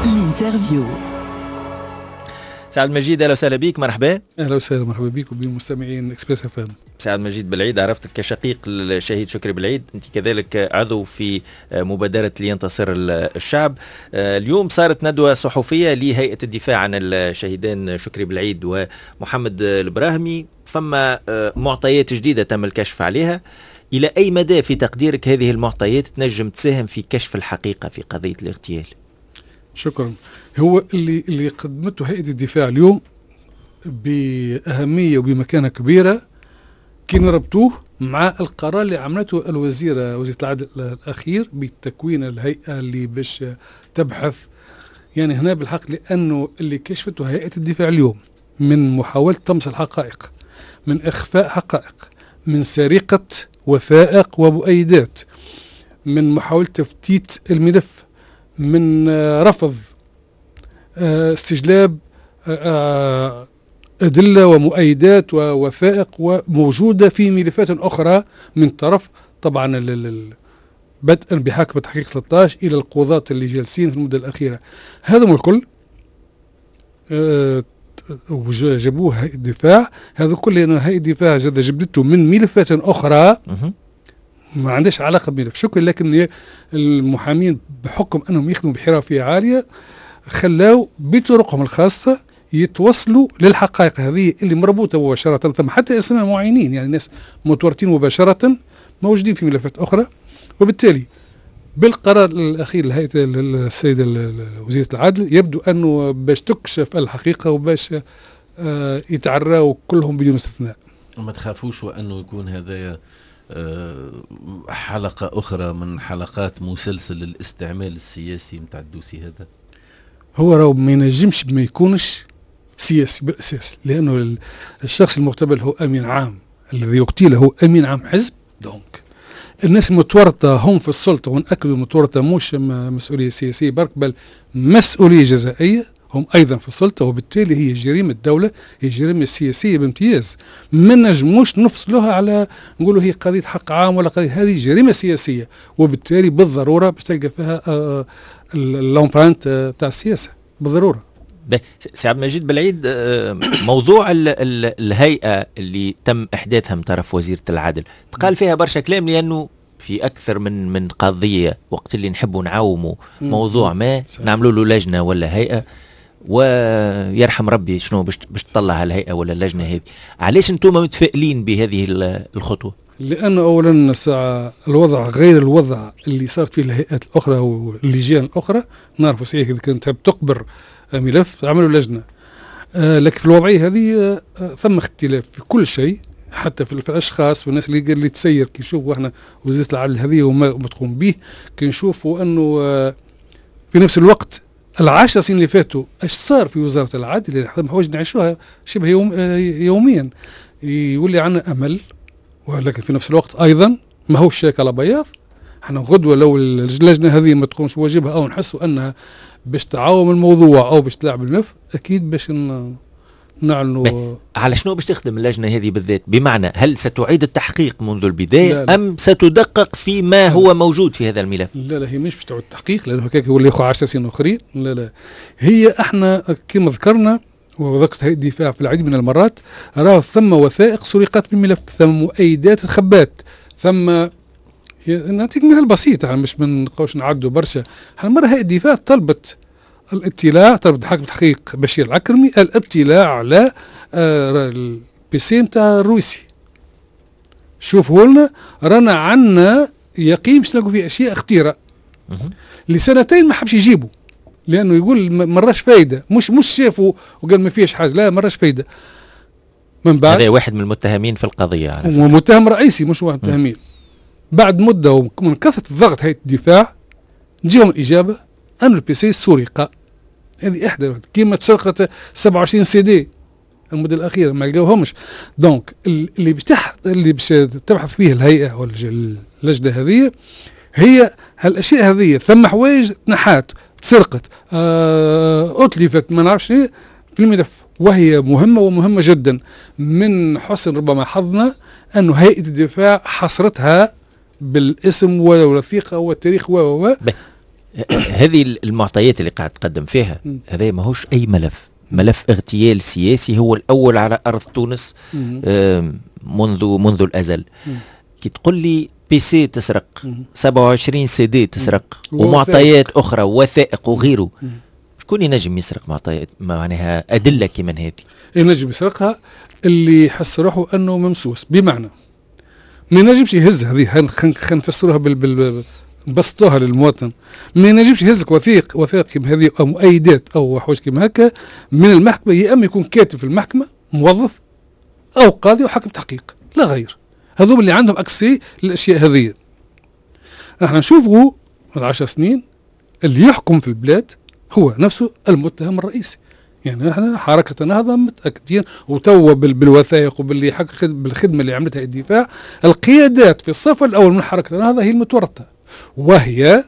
الانترفيو. سعد مجيد، اهلا وسهلا بك. مرحبا. اهلا وسهلا، مرحبا بك وبمستمعين اكسبريس اف ام. سعد مجيد بالعيد، عرفتك كشقيق الشهيد شكري بالعيد، انت كذلك عضو في مبادره لينتصر الشعب. اليوم صارت ندوه صحفيه لهيئه الدفاع عن الشهيدين شكري بالعيد ومحمد البراهمي. فما معطيات جديده تم الكشف عليها. الى اي مدى في تقديرك هذه المعطيات تنجم تساهم في كشف الحقيقه في قضيه الاغتيال؟ شكرا. هو اللي قدمته هيئة الدفاع اليوم بأهمية وبمكانة كبيرة كي نربطوه مع القرار اللي عملته وزيرة العدل الأخير بتكوين الهيئة اللي باش تبحث. يعني هنا بالحق لأنه اللي كشفته هيئة الدفاع اليوم من محاولة طمس الحقائق، من إخفاء حقائق، من سرقة وثائق ومؤيدات، من محاولة تفتيت الملف، من رفض استجلاب أدلة ومؤيدات ووثائق وموجودة في ملفات أخرى من طرف طبعا بدءا بحاكم تحقيق 13 إلى القضاة اللي جالسين في المدة الأخيرة. هذا الكل جابوه هيئة الدفاع. هذا كل لأن هيئة الدفاع جبدته من ملفات أخرى ما عندهاش علاقة بملف شكل، لكن المحامين بحكم أنهم يخدموا بحرفية عالية خلاو بطرقهم الخاصة يتوصلوا للحقائق هذه اللي مربوطة مباشرة. ثم حتى اسماء معينين، يعني الناس متورطين مباشرة موجودين في ملفات أخرى. وبالتالي بالقرار الأخير لهيئة السيدة وزيرة العدل يبدو أنه باش تكشف الحقيقة وباش يتعروا كلهم بدون استثناء. ما تخافوش وأنه يكون هذا حلقة أخرى من حلقات مسلسل الاستعمال السياسي متاع الدوسي هذا؟ هو راهو ما ينجمش ما يكونش سياسي بالأساس، لأنه الشخص المغتبل هو أمين عام، الذي يقتل هو أمين عام حزب. دونك الناس المتورطة هم في السلطة، ونأكدوا المتورطة مش مسؤولية سياسية برك بل مسؤولية جزائية، هم أيضا في السلطة. وبالتالي هي جريمة الدولة، هي جريمة سياسية بامتياز. ما نجموش نفصلوها على نقولوا هي قضية حق عام ولا قضية، هذه جريمة سياسية، وبالتالي بالضرورة باش تلقى فيها اللومبرانت تاع السياسة بالضرورة. سعد مجيد بالعيد، موضوع الهيئة اللي تم إحداثها من طرف وزيرة العدل تقال فيها برشا كلام، لأنه في أكثر من قضية وقت اللي نحبوا نعاوموا موضوع ما نعملوا له لجنة ولا هيئة، ويرحم ربي شنو باش تطلع الهيئة ولا اللجنة هذه. علاش انتم متفائلين بهذه الخطوة؟ لأنه أولا ساعة الوضع غير الوضع اللي صارت فيه الهيئات الأخرى واللجان الأخرى. نعرفوا صحيح إذا كانت تحب تقبر ملف عملوا لجنة، لكن في الوضعية هذه ثم اختلاف في كل شيء، حتى في الأشخاص والناس اللي تسير. كي نشوفوا احنا وزارة العدل هذه وما تقوم به، كي نشوفوا أنه في نفس الوقت 10 سنين اللي فاتوا ايش صار في وزارة العدل اللي احنا حوايج نعيشوها شبه يوميا، يولي عنا أمل. ولكن في نفس الوقت أيضا ما هو الشيك على بياض. احنا غدوة لو اللجنة هذه ما تقومش واجبها أو نحسوا أنها باش تعاوم الموضوع أو باش تلعب الملف، أكيد باش نعلنوا. على شنو باش تخدم اللجنة هذه بالذات؟ بمعنى هل ستعيد التحقيق منذ البداية لا أم ستدقق في ما هو موجود في هذا الملف؟ لا هي مش باش تعيد التحقيق، لأنه هكاك هو اللي ياخذ 10 سنين أخرين. لا هي احنا كما ذكرنا وذكرت هيئة الدفاع في العديد من المرات، راه ثم وثائق سرقت بالملف، ثم مؤيدات خبات، ثم نعطيك مثال بسيط يعني مش بنقولش نعدوا برشا. احنا مرة هيئة الدفاع طلبت حاكم تحقيق بشير العكرمي الاطلاع على البيسي نتاع الروسي. شوفوا لنا رانا عنا يقين باش نلاقوا فيه اشياء خطيرة. لسنتين ما حبش يجيبوا، لانه يقول مراش فايدة، مش شافوا وقال ما فيش حاجة، لا مراش فايدة. من بعد هذا واحد من المتهمين في القضية، هو متهم رئيسي مش واحد متهمين. بعد مدة ومن كثرة الضغط هيئة الدفاع تجيهم الإجابة أن البيسي سرق. هذه إحدى كيما تسرقت 27 سي دي المدة الأخيرة ما لقاوهمش. دونك اللي باش تبحث فيه الهيئة ولا اللجنة هذه هي هالأشياء هذه. ثم حوايج تنحات تسرقت أتلفت ما نعرفش في الملف، وهي مهمة ومهمة جدا. من حسن ربما حظنا أنه هيئة الدفاع حصرتها بالاسم والوثيقة والتاريخ هذه المعطيات اللي قاعد تقدم فيها هذا ماهوش أي ملف اغتيال سياسي هو الأول على أرض تونس منذ الأزل. كي تقول لي بي سي تسرق 27 سي دي تسرق ومعطيات أخرى وثائق وغيره، شكون ينجم يسرق معطيات معناها أدلة كمان هذه؟ ينجم يسرقها اللي يحس روحه أنه ممسوس، بمعنى ما ينجمش يهز هذه، خلينا نفسروها نبسطوها للمواطن. ما ينجمش يهزك وثائق كيما هذه او مؤيدات او حوايج كيما هكا من المحكمه، يا اما يكون كاتب في المحكمه موظف او قاضي او حاكم تحقيق لا غير، هذوما اللي عندهم اكسي للاشياء هذه. احنا نشوفوا 10 سنين اللي يحكم في البلاد هو نفسه المتهم الرئيسي. يعني احنا حركه النهضه متاكدين وتوا بالوثائق وباللي بالخدمه اللي عملتها الدفاع، القيادات في الصف الاول من حركه النهضه هي المتورطه، وهي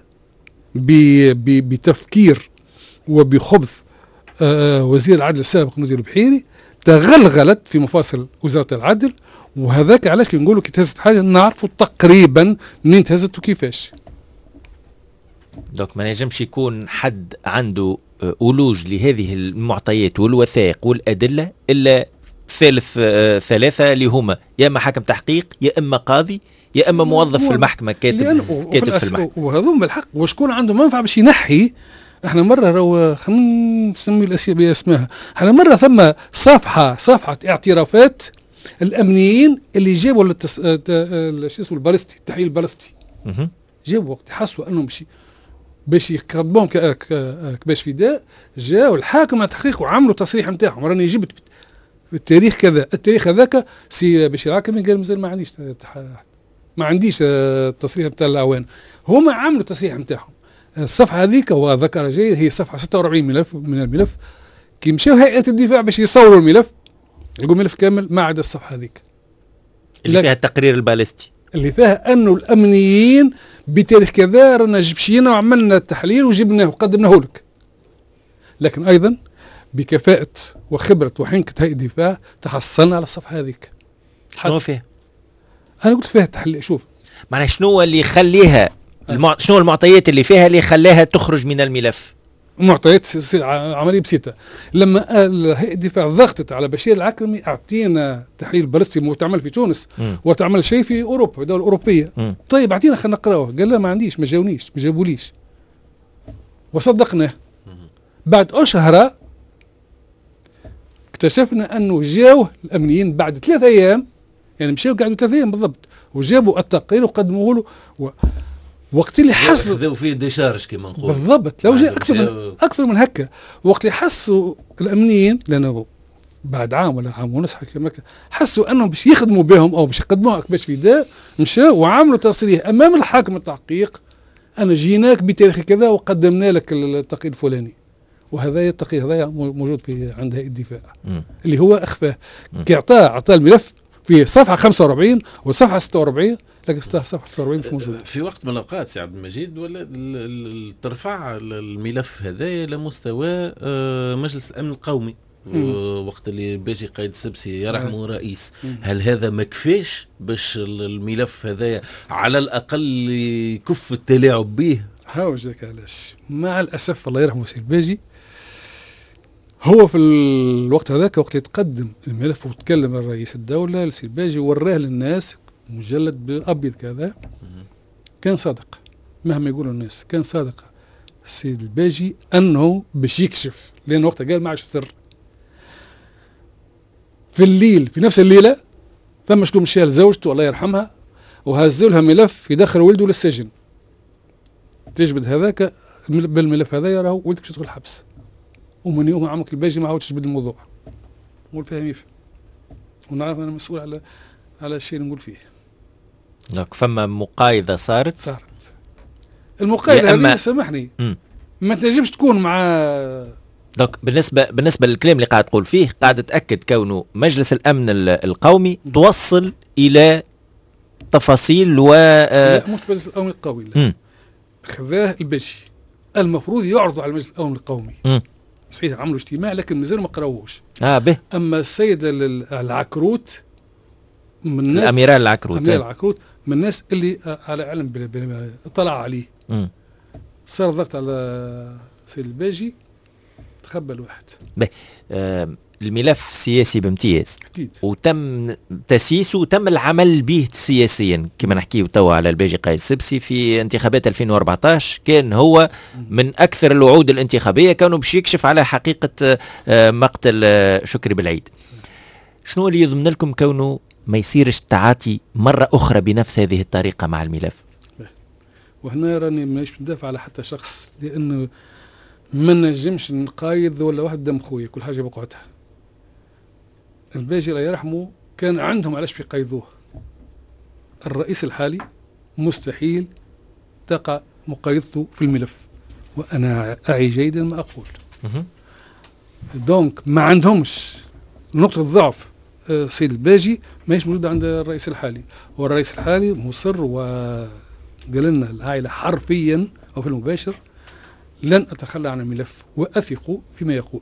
بتفكير وبخبث وزير العدل السابق نزيل البحيري تغلغلت في مفاصل وزارة العدل. وهذاك علاش نقولوا كي تهزت حاجة نعرفوا تقريبا منين تهزت وكيفاش. دوك ما نجمش يكون حد عنده أولوج لهذه المعطيات والوثائق والأدلة إلا ثلاثة اللي هما يا إما حاكم تحقيق يا إما قاضي يا اما موظف في المحكمه كاتب في المحكمه. وهذوم بالحق وشكون عنده منفعه باش ينحي. احنا مره خلينا نسمي الاشياء باسمها، احنا مره ثم صفحه اعترافات الامنيين اللي جابوا شو اسمه البالستي، التحليل البالستي. جابوا وقت حسوا انهم باش يقدموهم كباش فداء، جاوا الحاكم التحقيق وعملوا تصريح نتاعهم، راني جبت التاريخ كذا، التاريخ هذاك سي بشير عاكمي قال مازال ما عنديش التصريح نتاع الاعوان. هما عملوا التصريح نتاعهم. الصفحه هذيك وذكر جيد هي صفحه 46 ملف من الملف. كي مشاو هيئه الدفاع باش يصوروا الملف لقوا الملف كامل ما عدا الصفحه هذيك اللي فيها التقرير البالستي، اللي فيها انه الامنيين بتاريخ كذا رانا جبشينا وعملنا التحليل وجبناه وقدمناه لك. لكن ايضا بكفاءه وخبره وحنكه هيئه الدفاع تحصلنا على الصفحه هذيك. شنو فيها؟ انا قلت فيها التحليل. شوف معناها شنو اللي يخليها شنو المعطيات اللي فيها اللي خلاها تخرج من الملف؟ معطيات عمليه بسيطه. لما هيئه الدفاع ضغطت على بشير العكرمي اعطينا تحليل بالستي وتعمل في تونس وتعمل شيء في اوروبا دول اوروبيه، طيب اعطينا خلينا نقراوه. قال لا ما عنديش، ما جاوبوليش وصدقناه. بعد اشهر اكتشفنا انه جاوه الامنيين بعد 3 ايام، يعني مشاو قعدوا 3 ايام بالضبط وجابوا التقرير وقدموه له وقت اللي حسوا خذوا فيه ديشارج كما نقول بالضبط. لو جاء اكثر من هكا وقت اللي حسوا الامنيين، لانه بعد عام ولا عام ونص حسوا انهم باش يخدموا بهم او باش يقدموها باش فداء، مشاو وعملوا تصريح امام الحاكم التحقيق انا جيناك بتاريخ كذا وقدمنا لك التقرير الفلاني. وهذا التقرير هذا موجود في عند هيئه الدفاع اللي هو اخفاه. كي اعطاه الملف في صفحه 45 وصفحه 46، لكن صفحه 46 مش موجوده. في وقت من الاوقات سي عبد المجيد ولا ترفع الملف هذا لمستوى مجلس الامن القومي وقت اللي باجي قايد السبسي يرحمه رئيس. هل هذا ما كفاش باش الملف هذا على الاقل يكف التلاعب به؟ هاوجك علاش مع الاسف الله يرحمه سي الباجي، هو في الوقت هذاك وقت يتقدم الملف وتكلم الرئيس الدولة لسي الباجي وراه للناس مجلد بأبيض كذا، كان صادق مهما يقولوا الناس، كان صادق السيد الباجي أنه باش يكشف، لأن وقتها قال ما عادش سر. في الليل في نفس الليلة ثم شلون مشى لزوجته الله يرحمها وهزوا لها ملف يدخل ولده للسجن. تجبد هذاك بالملف هذا راهو ولدك باش يدخل الحبس. ومن يوم عمك الباجي ما عاودش يجبد الموضوع. نقول فيها يفهم. ونعرف انا مسؤول على الشيء اللي نقول فيه. دونك فما مقايضه صارت. المقايضه هذه سامحني ما تنجمش تكون مع دونك بالنسبه للكلام اللي قاعد تقول فيه قاعد تاكد كونه مجلس الامن القومي توصل الى تفاصيل لا مش مجلس الامن القومي لا. خذاه الباجي المفروض يعرضوا على المجلس الامن القومي. صحيح عملوا اجتماع لكن مازال ما قراوهوش. به. اما السيد العكروت من الناس الاميرال العكروت من الناس اللي على علم اطلع عليه. صار ضغط على سيد الباجي، تخبى الواحد. الملف سياسي بامتياز أكيد. وتم تسييسه وتم العمل به سياسيا كما نحكيه توا على الباجي قايد السبسي في انتخابات 2014. كان هو من أكثر الوعود الانتخابية، كانوا باش يكشف على حقيقة مقتل شكري بالعيد. شنو اللي يضمن لكم كونه ما يصيرش التعاطي مرة أخرى بنفس هذه الطريقة مع الملف؟ وهنا راني مانيش ندافع على حتى شخص، لأنه ما نجمش نقايض ولا واحد دم خويا، كل حاجة بقعتها. الباجي الله يرحمه كان عندهم علاش بيقايضوه. الرئيس الحالي مستحيل تقع مقايضته في الملف، وأنا أعي جيدا ما أقول. دونك ما عندهمش نقطة ضعف. سيد الباجي ماهيش موجودة عند الرئيس الحالي، والرئيس الحالي مصر وقال لنا العائلة حرفيا أو في المباشر لن أتخلى عن الملف وأثق فيما يقول.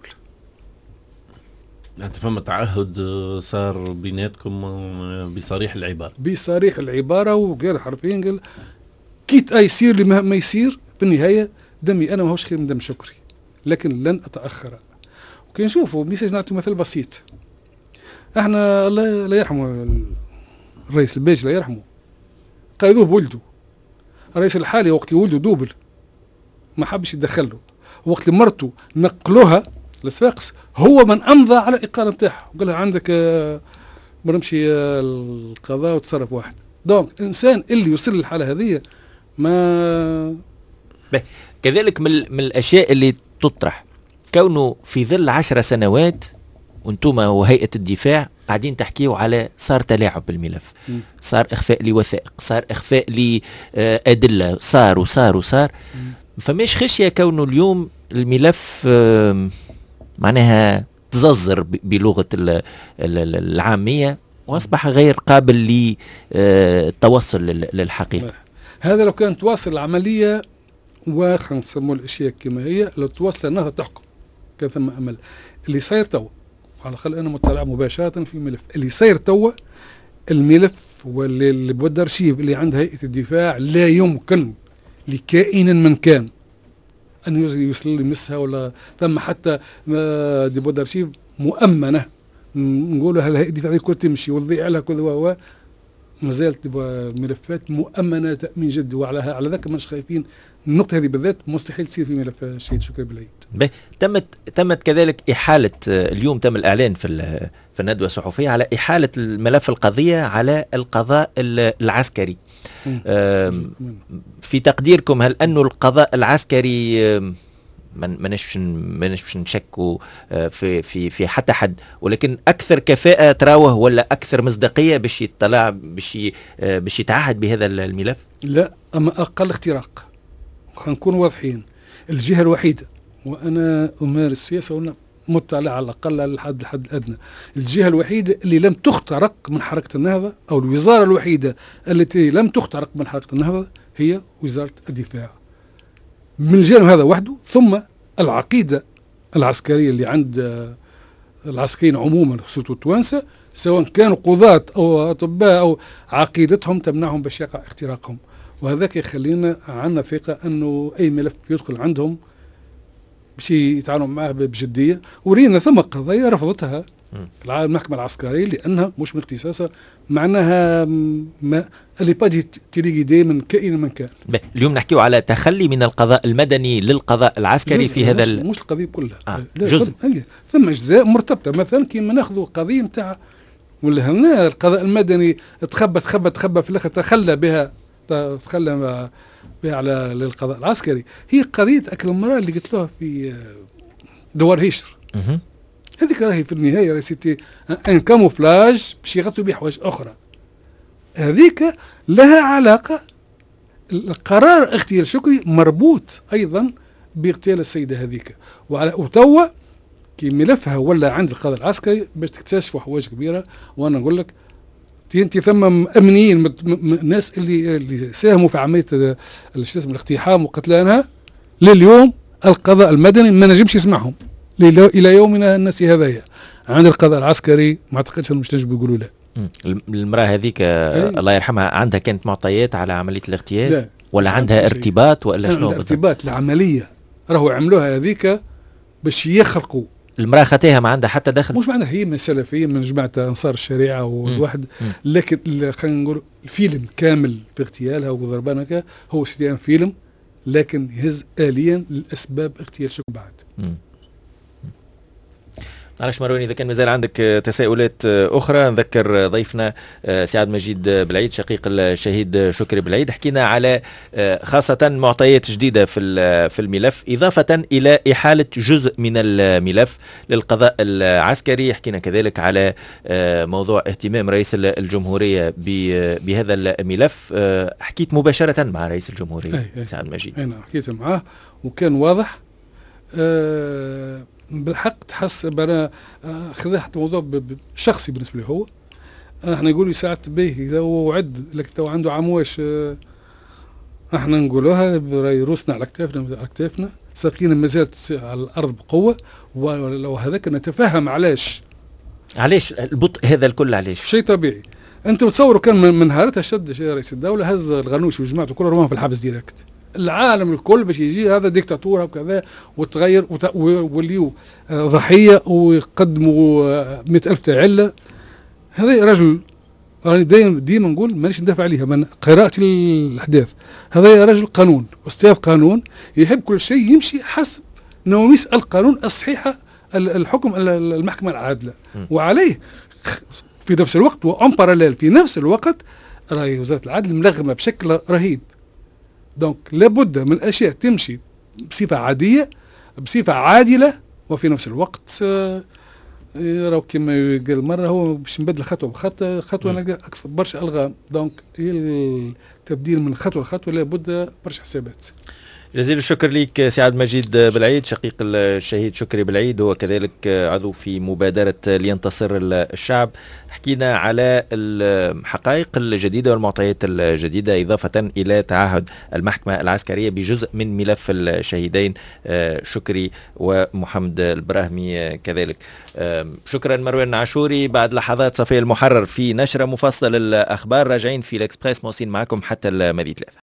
أنت فما تعهد صار بيناتكم بصريح العبارة؟ بصريح العبارة، وقال حرفيا قال كيت يصير لما ما يصير في النهاية دمي أنا ماهوش خير من دم شكري، لكن لن أتأخر. وكي نشوفوا ميساج نعطي مثل بسيط. احنا الله يرحمه الرئيس الباجي الله يرحمه قايدوه بولده. الرئيس الحالي وقت اللي ولده دوبل ما حبش يدخله، وقت اللي مرته نقلوها لصفاقس هو من امضى على الاقاله نتاعها وقال لها عندك نمشي القضاء وتصرف واحد. دونك الانسان اللي يوصل للحاله هذه ما كذلك من الاشياء اللي تطرح كونه في ظل 10 سنوات وانتم وهيئة الدفاع قاعدين تحكيوا على صار تلاعب بالملف، صار إخفاء لوثائق، صار إخفاء لأدلة، صار فماش خشية كونه اليوم الملف معناها تززر بلغة العامية وأصبح غير قابل للتوصل للحقيقة؟ هذا لو كانت تواصل العملية وخلنا نسموه الأشياء كما هي، لو توصل النهضة تحكم كان ثم أمل. اللي صاير توا على الأقل أنا مطلع مباشرة في الملف اللي صاير توا، الملف واللي بود أرشيف اللي عند هيئة الدفاع لا يمكن لكائن من كان أن يوصل يمسها، ولا ثم حتى دي بود أرشيف مؤمنة نقولوا هل هيئة الدفاع كنت تمشي وتضيع لها كذا ما زالت الملفات مؤمنة تأمين جدي، وعلى ذاك مش خايفين. النقطة هذه بالذات مستحيل تصير في ملف الشهيد شكري بالعيد. تمت كذلك إحالة، اليوم تم الإعلان في الندوة الصحفية على إحالة الملف القضية على القضاء العسكري. في تقديركم هل أنه القضاء العسكري ما نش نشكوا في حتى حد، ولكن اكثر كفاءه تراوه ولا اكثر مصداقيه باش يطلع باش يتعهد بهذا الملف؟ لا، اما اقل اختراق. خلينا نكون واضحين، الجهه الوحيده وانا امارس السياسه وانا مطلع على الاقل على الحد الادنى، الجهه الوحيده اللي لم تخترق من حركه النهضه او الوزاره الوحيده التي لم تخترق من حركه النهضه هي وزاره الدفاع. من الجانب هذا وحده، ثم العقيدة العسكرية اللي عند العسكريين عموما خصوصا التوانسة سواء كانوا قضاة أو أطباء أو عقيدتهم تمنعهم باش يقع اختراقهم، وهذاك يخلينا عندنا ثقة أنه أي ملف يدخل عندهم باش يتعاملوا معه بجدية. ورينا ثم قضايا رفضتها المحكمة العسكرية لأنها مش من اختصاصها، معناها اللي باجي تريقي دي من كائن من كان. اليوم نحكيو على تخلي من القضاء المدني للقضاء العسكري في هذا مش القضية كلها. جزء ثم أجزاء مرتبطة، مثلا كيما ناخذوا القضية نتاع ولا هنا القضاء المدني تخبى في الآخر تخلى بها على للقضاء العسكري. هي قضية أكل المرأة اللي قلت لها في دوار هيشر. هذيك راهي في النهاية راسيتي ان كاموفلاج باش يغطوا بيه حوايج اخرى. هذيك لها علاقة، القرار اغتيال شكري مربوط ايضا باغتيال السيدة هذيك، وتوا كي ملفها ولا عند القضاء العسكري باش تكتشفوا حوايج كبيرة. وانا نقول لك انت ثم امنيين الناس اللي ساهموا في عملية الاقتحام وقتلانها لليوم القضاء المدني ما نجمش يسمعهم الى يومنا الناس هذايا. عند القضاء العسكري ما اعتقدش انهم مش نجموا يقولوا لا. المراه هذيك الله يرحمها عندها كانت معطيات على عمليه الاغتيال؟ لا ولا عندها ارتباط ولا شنو؟ عندها ارتباط العملية راهو عملوها هذيك باش يخلقوا. المرأة خاتيها ما عندها حتى دخل؟ مش معناها هي من سلفية من جماعة أنصار الشريعة والواحد، لكن خلينا نقول الفيلم كامل في اغتيالها وضربانها هكا هو سيديان فيلم، لكن يهز آليا لأسباب اغتيال شكون بعد. معلش مروان، إذا كان مازال عندك تساؤلات أخرى نذكر ضيفنا سي عبد المجيد بلعيد شقيق الشهيد شكري بلعيد. حكينا على خاصة معطيات جديدة في الملف إضافة إلى إحالة جزء من الملف للقضاء العسكري. حكينا كذلك على موضوع اهتمام رئيس الجمهورية بهذا الملف. حكيت مباشرة مع رئيس الجمهورية سي عبد المجيد. أنا حكيت معاه وكان واضح بالحق تحسب. انا خذت الموضوع شخصي بالنسبه لي. هو احنا نقول ساعات به اذا هو وعد لك تو عنده عمواش، احنا نقولوها روسنا على كتافنا ساقينا مازالت على الارض بقوه. ولو هذاك نتفهم علاش البطء هذا الكل، علاش شيء طبيعي. انتم تصوروا كان من نهارتها شد رئيس الدوله هز الغنوش وجماعته كلها رماهم في الحبس ديريكت. العالم الكل باش يجي هذا ديكتاتورة وكذا وتغير واليو ضحية ويقدموا 100,000 تعلة. هذا رجل راني ديما نقول مانيش ندافع عليها من قراءة الأحداث. هذا رجل قانون، أستاذ قانون، يحب كل شيء يمشي حسب نواميس القانون الصحيحة، الحكم المحكمة العادلة. وعليه في نفس الوقت وأن باراليل في نفس الوقت راهي وزارة العدل ملغمة بشكل رهيب. دونك لابد من الاشياء تمشي بصفه عاديه بصفه عادله، وفي نفس الوقت راهو كما قال مره هو باش نبدل خطوه بخطوه نلقى اكثر برشا الغام. دونك التبديل من خطوه لخطوه لابد برشا حسابات. جزيل الشكر ليك سي عبد المجيد بلعيد شقيق الشهيد شكري بلعيد، هو كذلك عضو في مبادرة لينتصر الشعب. حكينا على الحقائق الجديدة والمعطيات الجديدة إضافة إلى تعهد المحكمة العسكرية بجزء من ملف الشهيدين شكري ومحمد البراهمي كذلك. شكرا مروان عاشوري. بعد لحظات صفية المحرر في نشرة مفصل الأخبار. راجعين في الإكسبريس موصين معكم حتى الماضي 3.